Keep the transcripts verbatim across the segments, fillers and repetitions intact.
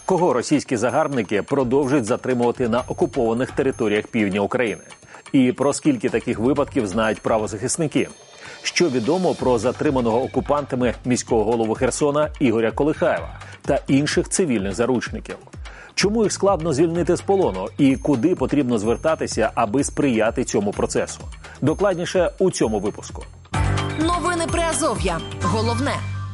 Кого російські загарбники продовжують затримувати на окупованих територіях півдня України? І про скільки таких випадків знають правозахисники? Що відомо про затриманого окупантами міського голову Херсона Ігоря Колихаєва та інших цивільних заручників? Чому їх складно звільнити з полону і куди потрібно звертатися, аби сприяти цьому процесу? Докладніше у цьому випуску. Новини Приазов'я. Головне.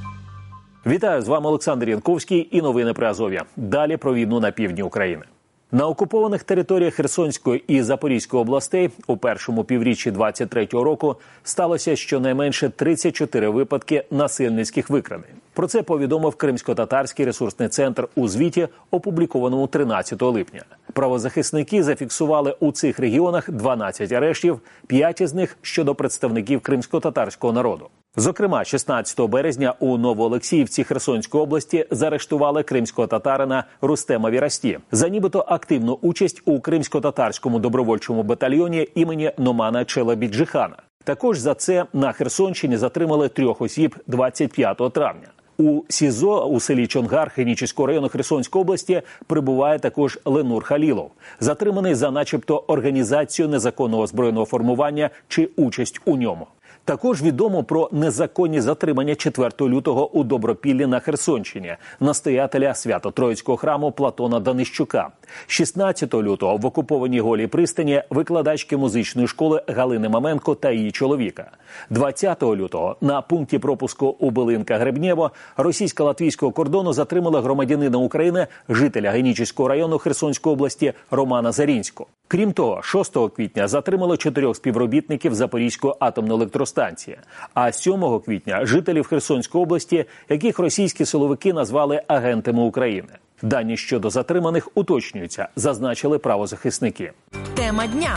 Вітаю, з вами Олександр Янковський і новини Приазов'я. Далі про війну на півдні України. На окупованих територіях Херсонської і Запорізької областей у першому півріччі двадцять третього року сталося щонайменше тридцять чотири випадки насильницьких викрадень. Про це повідомив Кримсько-татарський ресурсний центр у звіті, опублікованому тринадцятого липня. Правозахисники зафіксували у цих регіонах дванадцять арештів, п'ять із них щодо представників кримсько-татарського народу. Зокрема, шістнадцятого березня у Новоолексіївці Херсонської області заарештували кримського татарина Рустема Вірасті за нібито активну участь у кримсько-татарському добровольчому батальйоні імені Номана Челебіджихана. Також за це на Херсонщині затримали трьох осіб двадцять п'ятого травня. У СІЗО у селі Чонгар Хенічеського району Херсонської області прибуває також Ленур Халілов, затриманий за начебто організацію незаконного збройного формування чи участь у ньому. Також відомо про незаконні затримання четвертого лютого у Добропіллі на Херсонщині настоятеля Свято-Троїцького храму Платона Данищука. шістнадцятого лютого в окупованій Голій пристані викладачки музичної школи Галини Маменко та її чоловіка. двадцятого лютого на пункті пропуску у Белинка-Гребнєво російсько-латвійського кордону затримали громадянина України, жителя Генічеського району Херсонської області Романа Зарінського. Крім того, шостого квітня затримали чотирьох співробітників Запорізької атомної електростанції, а сьомого квітня жителів Херсонської області, яких російські силовики назвали агентами України. Дані щодо затриманих уточнюються, зазначили правозахисники. Тема дня.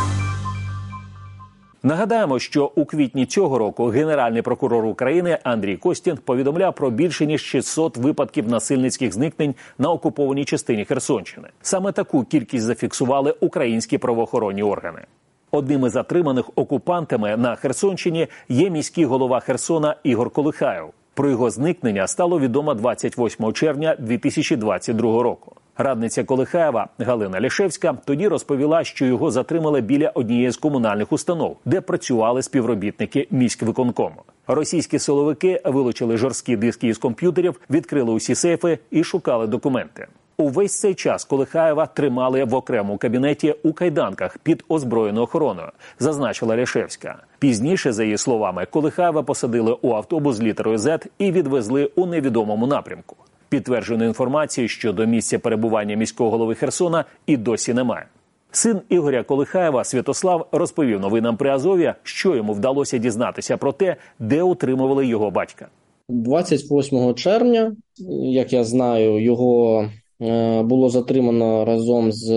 Нагадаємо, що у квітні цього року Генеральний прокурор України Андрій Костін повідомляв про більше ніж шістсот випадків насильницьких зникнень на окупованій частині Херсонщини. Саме таку кількість зафіксували українські правоохоронні органи. Одним із затриманих окупантами на Херсонщині є міський голова Херсона Ігор Колихаєв. Про його зникнення стало відомо двадцять восьмого червня дві тисячі двадцять другого року. Радниця Колихаєва Галина Лішевська тоді розповіла, що його затримали біля однієї з комунальних установ, де працювали співробітники міськвиконкому. Російські силовики вилучили жорсткі диски із комп'ютерів, відкрили усі сейфи і шукали документи. Увесь цей час Колихаєва тримали в окремому кабінеті у кайданках під озброєною охороною, зазначила Лішевська. Пізніше, за її словами, Колихаєва посадили у автобус з літерою «Зет» і відвезли у невідомому напрямку. Підтвердженої інформації щодо місця перебування міського голови Херсона і досі немає. Син Ігоря Колихаєва Святослав розповів новинам Приазов'я, що йому вдалося дізнатися про те, де утримували його батька. двадцять восьмого червня, як я знаю, його було затримано разом з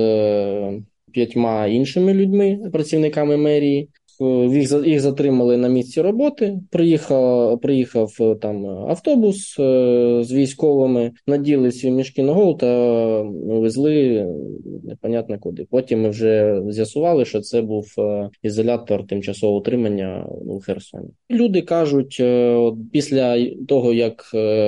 п'ятьма іншими людьми, працівниками мерії. Їх, їх затримали на місці роботи, приїхав, приїхав там автобус з військовими, наділи свої мішки на голову та везли непонятно куди. Потім ми вже з'ясували, що це був ізолятор тимчасового утримання у Херсоні. Люди кажуть, після того, як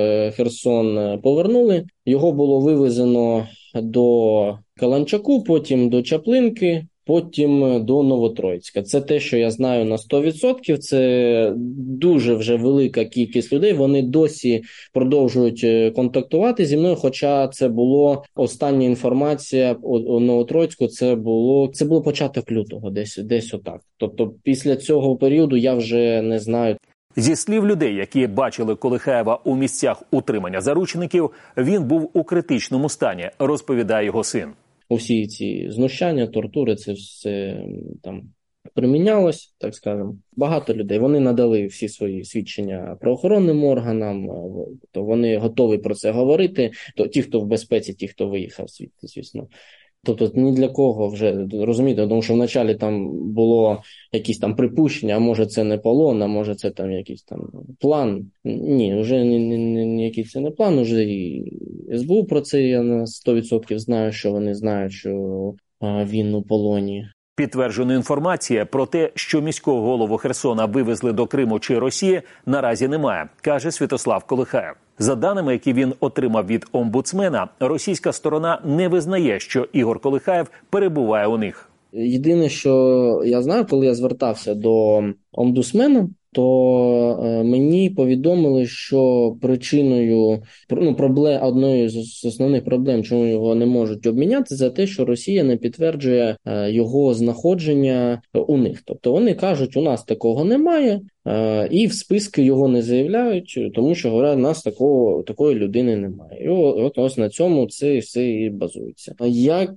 Херсон повернули, його було вивезено до Каланчаку, потім до Чаплинки, потім до Новотроїцька. Це те, що я знаю на сто відсотків. Це дуже вже велика кількість людей. Вони досі продовжують контактувати зі мною, хоча це було остання інформація у Новотроїцьку, це було, це було початок лютого, десь, десь отак. Тобто після цього періоду я вже не знаю. Зі слів людей, які бачили Колихаєва у місцях утримання заручників, він був у критичному стані, розповідає його син. Усі ці знущання, тортури, це все там примінялось, так скажемо. Багато людей, вони надали всі свої свідчення правоохоронним органам, то вони готові про це говорити, то ті, хто в безпеці, ті, хто виїхав звідти, звісно. Тобто ні для кого вже, розумієте, тому що вначалі там було якісь там припущення, а може це не полон, а може це там якийсь там план. Ні, вже ніякий це не план, вже і ес бе у про це я на сто відсотків знаю, що вони знають, що він у полоні. Підтвердженої інформації про те, що міського голову Херсона вивезли до Криму чи Росії, наразі немає, каже Святослав Колихаєв. За даними, які він отримав від омбудсмена, російська сторона не визнає, що Ігор Колихаєв перебуває у них. Єдине, що я знаю, коли я звертався до омбудсмена, то мені повідомили, що причиною, ну, проблем, одною з основних проблем, чому його не можуть обміняти, це те, що Росія не підтверджує його знаходження у них. Тобто вони кажуть, у нас такого немає, і в списки його не заявляють, тому що, говорять, у нас такого, такої людини немає. І от ось на цьому це все і базується. Як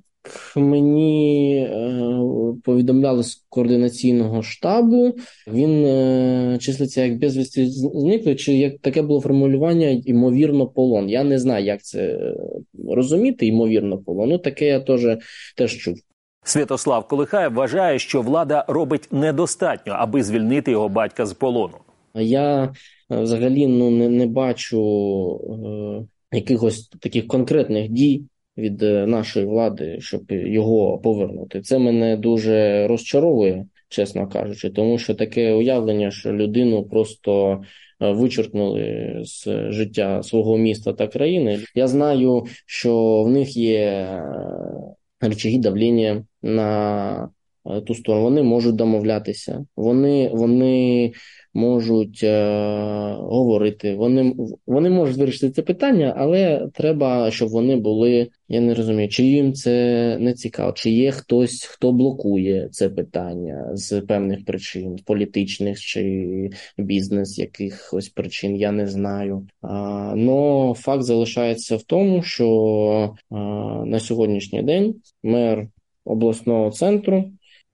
мені е, повідомляли з координаційного штабу, він е, числиться як безвісти зниклий, чи як таке було формулювання «ймовірно полон». Я не знаю, як це розуміти, «ймовірно полон». Ну, таке я теж, теж чув. Святослав Колихаєв вважає, що влада робить недостатньо, аби звільнити його батька з полону. Я взагалі ну, не, не бачу е, якихось таких конкретних дій від нашої влади, щоб його повернути. Це мене дуже розчаровує, чесно кажучи, тому що таке уявлення, що людину просто вичеркнули з життя свого міста та країни. Я знаю, що в них є рычаги давлення на ту сторону. Вони можуть домовлятися, вони, вони можуть е, говорити, вони, вони можуть вирішити це питання, але треба, щоб вони були, я не розумію, чи їм це не цікаво, чи є хтось, хто блокує це питання з певних причин, політичних чи бізнес якихось причин, я не знаю. А, но факт залишається в тому, що а, на сьогоднішній день мер обласного центру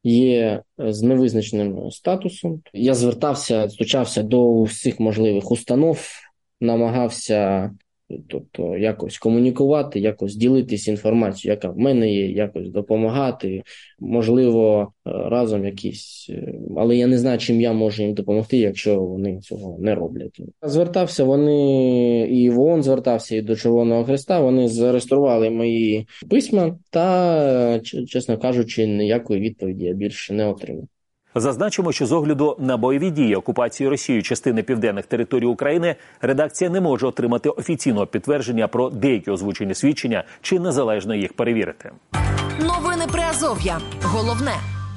є з невизначеним статусом. Я звертався, стучався до всіх можливих установ, намагався тобто, якось комунікувати, якось ділитись інформацією, яка в мене є, якось допомагати, можливо, разом якісь, але я не знаю, чим я можу їм допомогти, якщо вони цього не роблять. Звертався вони, і в ООН звертався, і до Червоного Хреста, вони зареєстрували мої письма та, чесно кажучи, ніякої відповіді я більше не отримав. Зазначимо, що з огляду на бойові дії окупації Росією частини південних територій України редакція не може отримати офіційного підтвердження про деякі озвучені свідчення чи незалежно їх перевірити. Новини Приазов'я. Головне.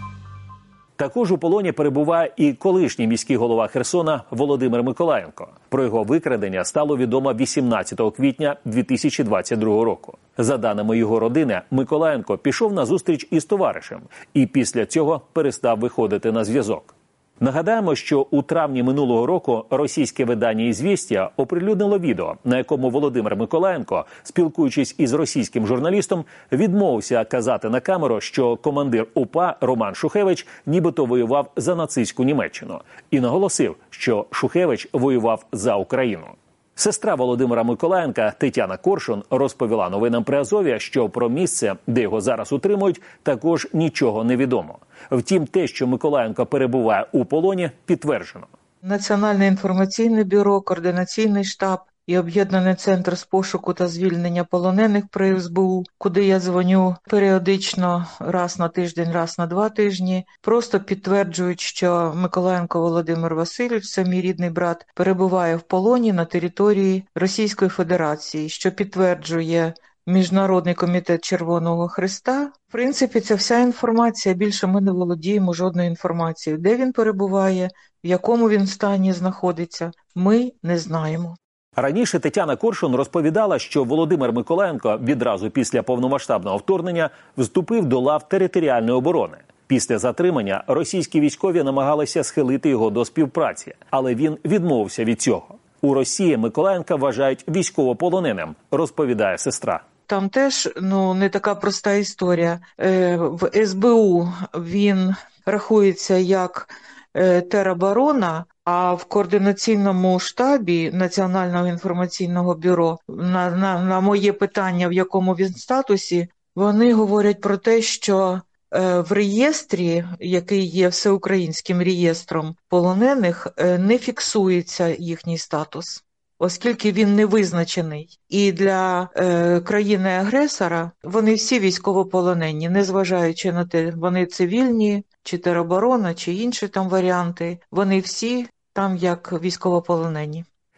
Також у полоні перебуває і колишній міський голова Херсона Володимир Миколаєнко. Про його викрадення стало відомо вісімнадцятого квітня дві тисячі двадцять другого року. За даними його родини, Миколаєнко пішов на зустріч із товаришем і після цього перестав виходити на зв'язок. Нагадаємо, що у травні минулого року російське видання «Ізвістія» оприлюднило відео, на якому Володимир Миколаєнко, спілкуючись із російським журналістом, відмовився казати на камеру, що командир УПА Роман Шухевич нібито воював за нацистську Німеччину, і наголосив, що Шухевич воював за Україну. Сестра Володимира Миколаєнка Тетяна Коршун розповіла новинам Приазов'я, що про місце, де його зараз утримують, також нічого не відомо. Втім, те, що Миколаєнко перебуває у полоні, підтверджено. Національне інформаційне бюро, координаційний штаб і Об'єднаний центр з пошуку та звільнення полонених при ес бе у, куди я дзвоню періодично, раз на тиждень, раз на два тижні, просто підтверджують, що Миколаєнко Володимир Васильович, це мій рідний брат, перебуває в полоні на території Російської Федерації, що підтверджує Міжнародний комітет Червоного Хреста. В принципі, це вся інформація, більше ми не володіємо жодною інформацією. Де він перебуває, в якому він стані знаходиться, ми не знаємо. Раніше Тетяна Коршун розповідала, що Володимир Миколаєнко відразу після повномасштабного вторгнення вступив до лав територіальної оборони. Після затримання російські військові намагалися схилити його до співпраці, але він відмовився від цього. У Росії Миколаєнка вважають військовополоненим, розповідає сестра. Там теж ну, не така проста історія. Е, в ес бе у він рахується як е, тероборона, а в координаційному штабі Національного інформаційного бюро на, на, на моє питання, в якому він статусі, вони говорять про те, що е, в реєстрі, який є всеукраїнським реєстром полонених, е, не фіксується їхній статус, оскільки він не визначений. І для е, країни-агресора вони всі військовополонені, незважаючи на те, вони цивільні, чи тероборона, чи інші там варіанти, вони всі там як військовополонені.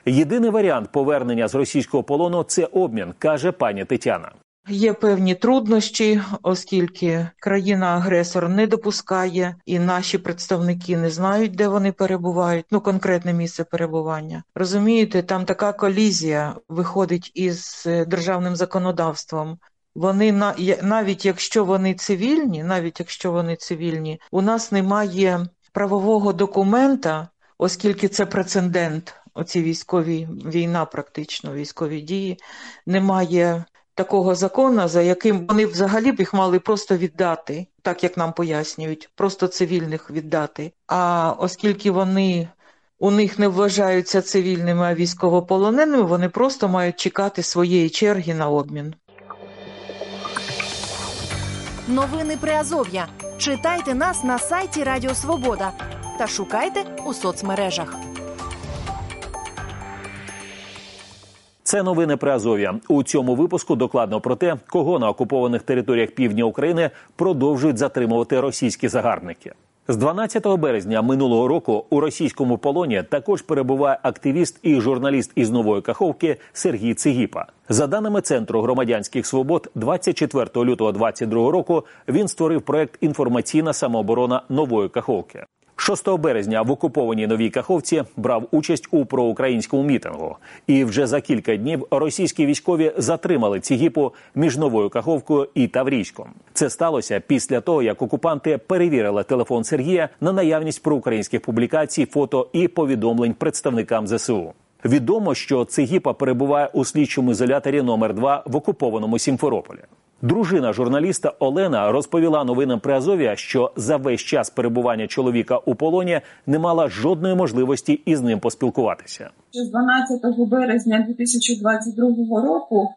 Єдиний варіант повернення з російського полону – це обмін, каже пані Тетяна. Є певні труднощі, оскільки країна-агресор не допускає і наші представники не знають, де вони перебувають, ну конкретне місце перебування. Розумієте, там така колізія виходить із державним законодавством. Вони, навіть якщо вони цивільні, навіть якщо вони цивільні, у нас немає правового документа, оскільки це прецедент, оці військові, війна практично, військові дії, немає такого закону, за яким вони взагалі б їх мали просто віддати, так як нам пояснюють, просто цивільних віддати. А оскільки вони, у них не вважаються цивільними, а військовополоненими, вони просто мають чекати своєї черги на обмін. Новини Приазов'я. Читайте нас на сайті Радіо Свобода та шукайте у соцмережах. Це новини Приазов'я. У цьому випуску докладно про те, кого на окупованих територіях півдня України продовжують затримувати російські загарбники. З дванадцятого березня минулого року у російському полоні також перебуває активіст і журналіст із Нової Каховки Сергій Цигіпа. За даними Центру громадянських свобод, двадцять четвертого лютого двадцять другого року він створив проект «Інформаційна самооборона Нової Каховки». шостого березня в окупованій Новій Каховці брав участь у проукраїнському мітингу. І вже за кілька днів російські військові затримали Цигіпу між Новою Каховкою і Таврійськом. Це сталося після того, як окупанти перевірили телефон Сергія на наявність проукраїнських публікацій, фото і повідомлень представникам зе се у. Відомо, що Цигіпа перебуває у слідчому ізоляторі номер два в окупованому Сімферополі. Дружина журналіста Олена розповіла новинам Приазов'я, що за весь час перебування чоловіка у полоні не мала жодної можливості із ним поспілкуватися. З дванадцятого березня дві тисячі двадцять другого року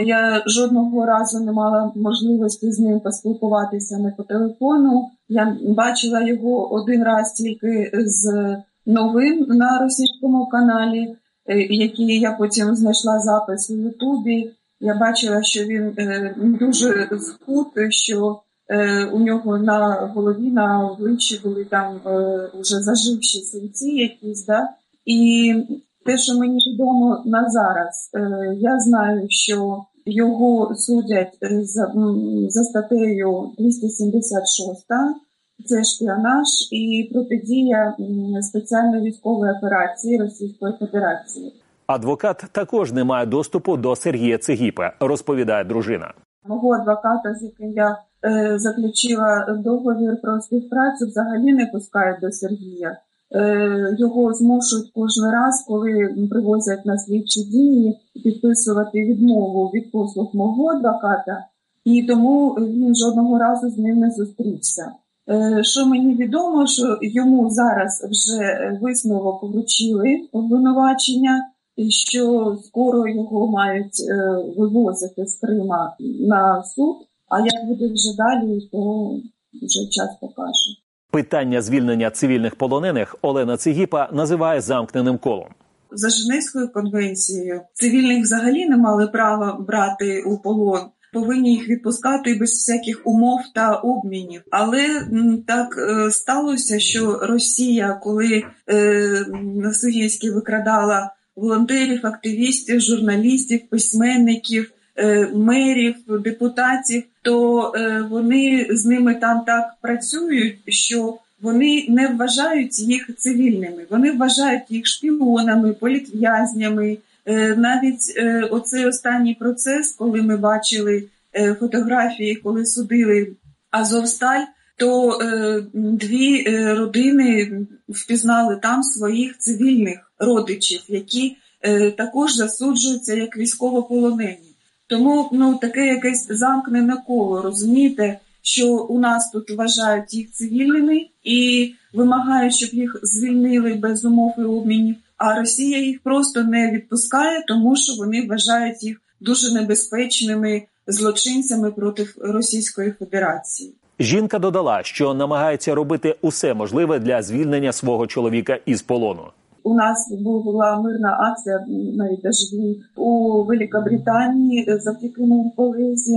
я жодного разу не мала можливості з ним поспілкуватися не по телефону. Я бачила його один раз тільки з новин на російському каналі, які я потім знайшла запис у Ютубі. Я бачила, що він е, дуже схуд, що е, у нього на голові, на обличчі були там е, вже заживші синці якісь, да? І те, що мені відомо на зараз, е, я знаю, що його судять за, за статтею двісті сімдесят шість, це шпіонаж і протидія спеціальної військової операції Російської Федерації. Адвокат також не має доступу до Сергія Цигіпи, розповідає дружина. Мого адвоката, з яким я е, заключила договір про співпрацю, взагалі не пускають до Сергія. Е, його змушують кожен раз, коли привозять на слідчі дії, підписувати відмову від послуг мого адвоката, і тому він жодного разу з ним не зустрівся. Е, що мені відомо, що йому зараз вже висновок вручили обвинувачення, і що скоро його мають е, вивозити з Крима на суд, а як буде вже далі, то вже час покаже. Питання звільнення цивільних полонених Олена Цигіпа називає замкненим колом. За Женевською конвенцією цивільних взагалі не мали права брати у полон. Повинні їх відпускати без всяких умов та обмінів. Але м, так е, сталося, що Росія, коли е, Насильницьки викрадала волонтерів, активістів, журналістів, письменників, е, мерів, депутатів, то е, вони з ними там так працюють, що вони не вважають їх цивільними. Вони вважають їх шпіонами, політв'язнями. Е, навіть е, оцей останній процес, коли ми бачили е, фотографії, коли судили Азовсталь, то е, дві е, родини впізнали там своїх цивільних родичів, які е, також засуджуються як військовополонені. Тому ну, таке якесь замкнене коло, розумієте, що у нас тут вважають їх цивільними і вимагають, щоб їх звільнили без умов і обмінів, а Росія їх просто не відпускає, тому що вони вважають їх дуже небезпечними злочинцями проти Російської Федерації. Жінка додала, що намагається робити усе можливе для звільнення свого чоловіка із полону. У нас була мирна акція, навіть даже у Великобританії завдяки моєму колезі.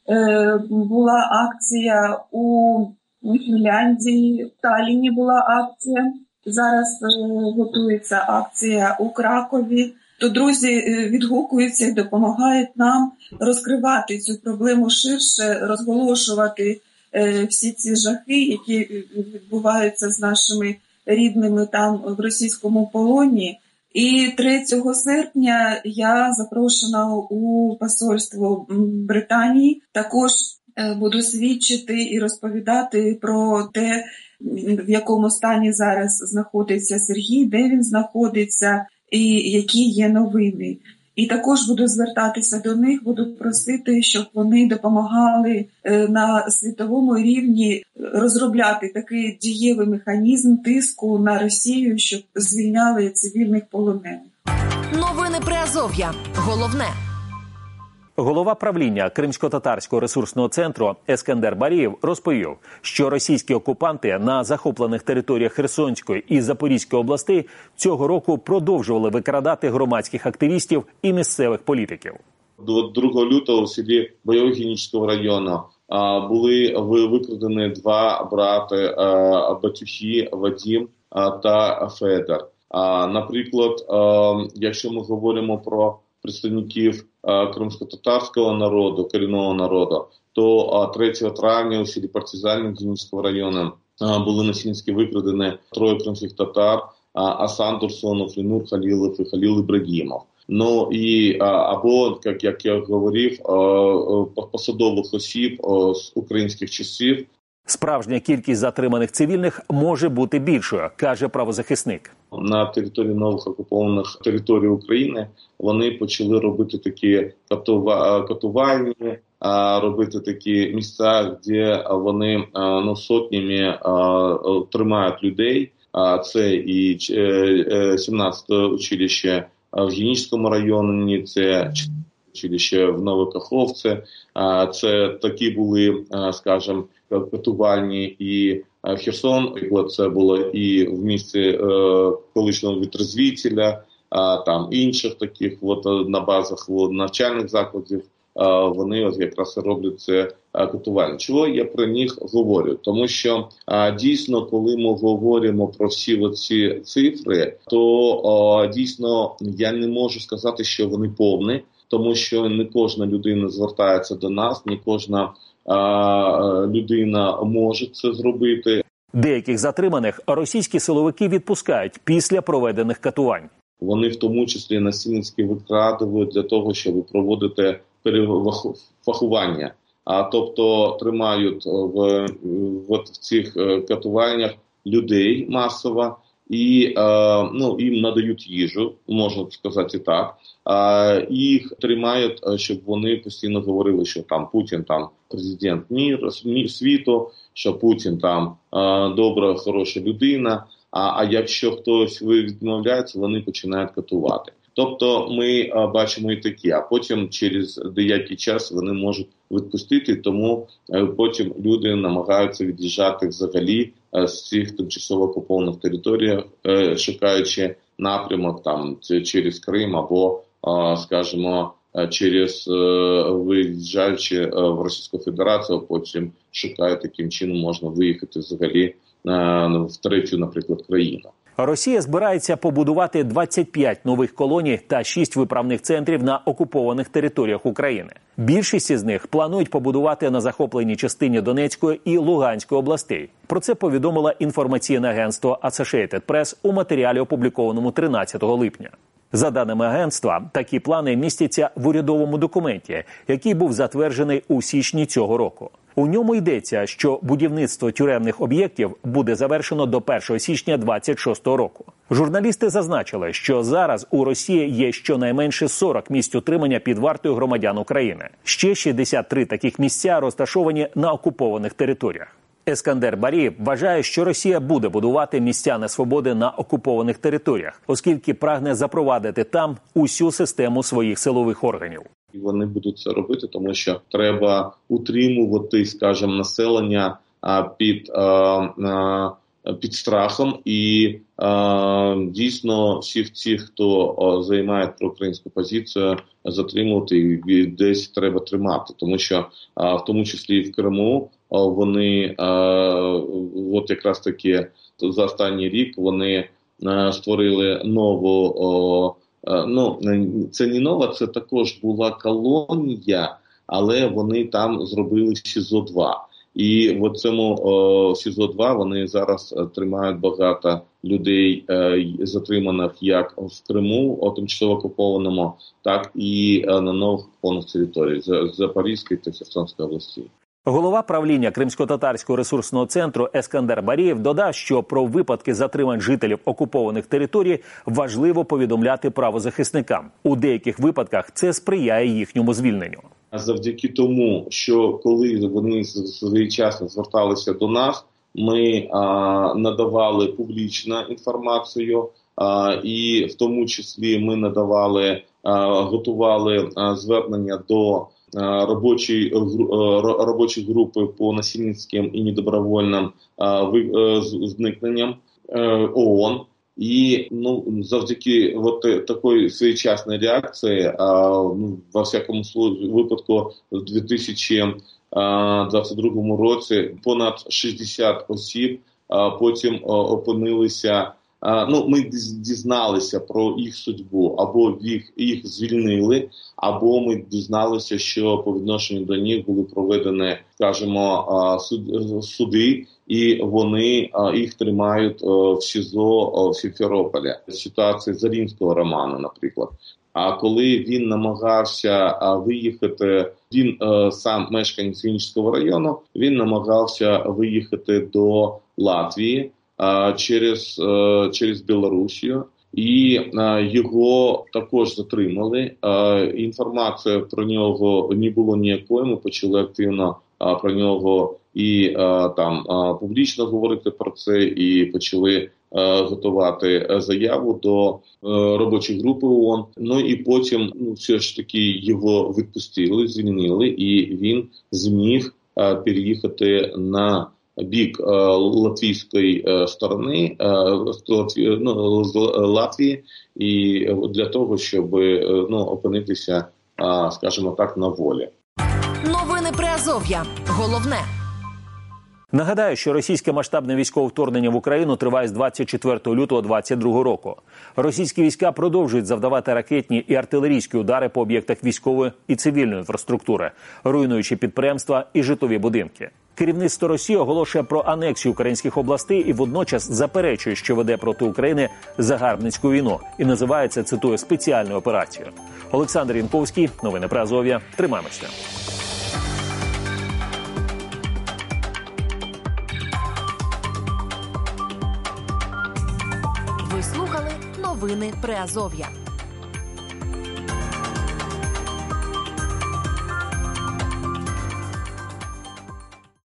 Була акція у Фінляндії, в Талліні була акція. Зараз готується акція у Кракові. то друзі відгукуються і допомагають нам розкривати цю проблему ширше, розголошувати всі ці жахи, які відбуваються з нашими рідними там в російському полоні. І третього серпня я запрошена у посольство Британії. Також буду свідчити і розповідати про те, в якому стані зараз знаходиться Сергій, де він знаходиться і які є новини. І також буду звертатися до них, буду просити, щоб вони допомагали на світовому рівні розробляти такий дієвий механізм тиску на Росію, щоб звільняли цивільних полонених. Новини Приазов'я. Головне. Голова правління Кримсько-татарського ресурсного центру Ескандер Барієв розповів, що російські окупанти на захоплених територіях Херсонської і Запорізької областей цього року продовжували викрадати громадських активістів і місцевих політиків. другого лютого в селі Бойово-Генічного району були викрадені два брати Батюхи, Вадим та Федор. Наприклад, якщо ми говоримо про представників кримсько-татарського народу, корінного народу, то третього травня у селі Партизани Генічного району були насильницьки викрадені троє кримських татар: Асан Турсонов, Лінур Халілов і Халіл Ібрагімов. Ну і або, як, як я говорив, посадових осіб з українських часів. Справжня кількість затриманих цивільних може бути більшою, каже правозахисник. На території нових окупованих територій України вони почали робити такі катувальні, робити такі місця, де вони ну, сотнями тримають людей. Це і сімнадцяте училище в Генічному районі, це училище в Новокаховці. Це такі були, скажімо, катувальні і Херсон, це було і в місті колишнього вітрозвітеля, там інших таких от, на базах от, навчальних закладів. Вони от якраз роблять це катування. Чого я про них говорю? Тому що дійсно, коли ми говоримо про всі ці цифри, то дійсно я не можу сказати, що вони повні, тому що не кожна людина звертається до нас, не кожна а, людина може це зробити. Деяких затриманих російські силовики відпускають після проведених катувань. Вони в тому числі насильницьки викрадують для того, щоб проводити перефахування. А тобто тримають в, в, в цих катуваннях людей масово і е, ну, їм надають їжу, можна сказати так. Е, їх тримають, щоб вони постійно говорили, що там Путін там президент міру, світу, що Путін там е, добра, хороша людина. А, а якщо хтось відмовляється, вони починають катувати. Тобто ми а, бачимо і такі, а потім через деякий час вони можуть відпустити, тому а, потім люди намагаються від'їжджати взагалі а, з цих тимчасово окупованих територій, а, шукаючи напрямок там через Крим або, а, скажімо, через а, виїжджаючи а, в Російську Федерацію, потім шукають, яким чином можна виїхати взагалі а, в третю, наприклад, країну. Росія збирається побудувати двадцять п'ять нових колоній та шість виправних центрів на окупованих територіях України. Більшість із них планують побудувати на захопленій частині Донецької і Луганської областей. Про це повідомило інформаційне агентство Associated Press у матеріалі, опублікованому тринадцятого липня. За даними агентства, такі плани містяться в урядовому документі, який був затверджений у січні цього року. У ньому йдеться, що будівництво тюремних об'єктів буде завершено до першого січня двадцять шостого року. Журналісти зазначили, що зараз у Росії є щонайменше сорок місць утримання під вартою громадян України. Ще шістдесят три таких місця розташовані на окупованих територіях. Ескандер Барієв вважає, що Росія буде будувати місця несвободи на окупованих територіях, оскільки прагне запровадити там усю систему своїх силових органів. І вони будуть це робити, тому що треба утримувати, скажімо, населення під, під страхом. І дійсно всіх цих, хто займає проукраїнську позицію, затримувати і десь треба тримати. Тому що в тому числі і в Криму вони, от якраз таки за останній рік, вони створили нову ну, це не нова, це також була колонія, але вони там зробили СІЗО два. І в цьому СІЗО два вони зараз тримають багато людей, е, затриманих як в Криму, о тимчасово окупованому, так і е, на нових окупованих територіях з Запорізької та Херсонської області. Голова правління Кримсько-татарського ресурсного центру Ескандер Барієв додав, що про випадки затримань жителів окупованих територій важливо повідомляти правозахисникам. У деяких випадках це сприяє їхньому звільненню. Завдяки тому, що коли вони своєчасно зверталися до нас, ми а, надавали публічну інформацію, а, і в тому числі ми надавали, а, готували а, звернення до а, робочої, а, робочої групи по насильницьким і недобровольним а, ви, а, зникненням а, ООН. І ну завдяки от такої своєчасної реакції, а, ну, во всякому випадку, в дві тисячі двадцять другому році понад шістдесят осіб а, потім а, опинилися. А, ну, ми дізналися про їх судьбу, або їх, їх звільнили, або ми дізналися, що по відношенню до них були проведені, скажімо, а, суд, суди, і вони а, їх тримають а, в СІЗО а, в Сімферополі. Ситуація Зарінського Романа, наприклад. А коли він намагався а, виїхати, він а, сам мешканець Вінницького району, він намагався виїхати до Латвії а, через, а, через Білорусію. І а, його також затримали. А, інформація про нього не було ніякої, ми почали активно а, про нього і а, там а, публічно говорити про це, і почали а, готувати заяву до а, робочої групи ООН. Ну і потім ну, все ж таки його відпустили, звільнили, і він зміг а, переїхати на бік а, латвійської а, сторони, а, ну, з Латвії, і для того, щоб ну, опинитися, а, скажімо так, на волі. Новини Приазов'я. Головне. Нагадаю, що російське масштабне військове вторгнення в Україну триває з двадцять четвертого лютого двадцять другого року. Російські війська продовжують завдавати ракетні і артилерійські удари по об'єктах військової і цивільної інфраструктури, руйнуючи підприємства і житлові будинки. Керівництво Росії оголошує про анексію українських областей і водночас заперечує, що веде проти України загарбницьку війну і називає це, цитую, спеціальною операцією. Олександр Янковський, новини Приазов'я. Тримаємося. Ви слухали новини Приазов'я.